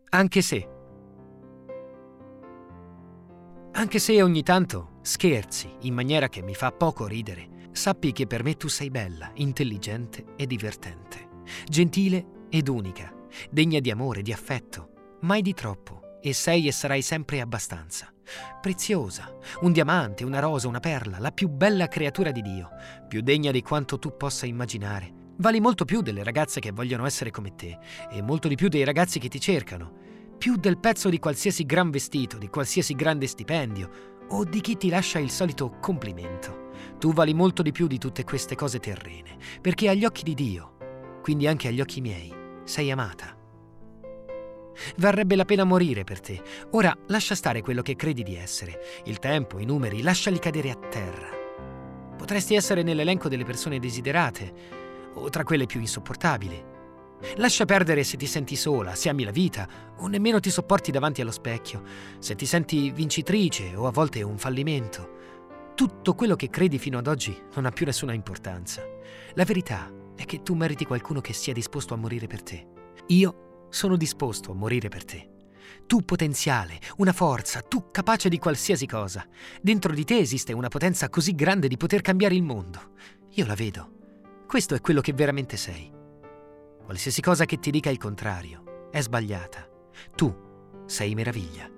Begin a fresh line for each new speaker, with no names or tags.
Anche se ogni tanto scherzi in maniera che mi fa poco ridere, sappi che per me tu sei bella, intelligente e divertente, gentile ed unica, degna di amore, di affetto, mai di troppo, e sei e sarai sempre abbastanza. Preziosa, un diamante, una rosa, una perla, la più bella creatura di Dio, più degna di quanto tu possa immaginare. Vali molto più delle ragazze che vogliono essere come te, e molto di più dei ragazzi che ti cercano, più del pezzo di qualsiasi gran vestito, di qualsiasi grande stipendio, o di chi ti lascia il solito complimento. Tu vali molto di più di tutte queste cose terrene, perché agli occhi di Dio, quindi anche agli occhi miei, sei amata. Varrebbe la pena morire per te. Ora lascia stare quello che credi di essere. Il tempo, i numeri, lasciali cadere a terra. Potresti essere nell'elenco delle persone desiderate, o tra quelle più insopportabili. Lascia perdere se ti senti sola, se ami la vita, o nemmeno ti sopporti davanti allo specchio, se ti senti vincitrice o a volte un fallimento. Tutto quello che credi fino ad oggi non ha più nessuna importanza. La verità è che tu meriti qualcuno che sia disposto a morire per te. Io sono disposto a morire per te. Tu potenziale, una forza, tu capace di qualsiasi cosa. Dentro di te esiste una potenza così grande di poter cambiare il mondo. Io la vedo. Questo è quello che veramente sei. Qualsiasi cosa che ti dica il contrario è sbagliata. Tu sei meraviglia.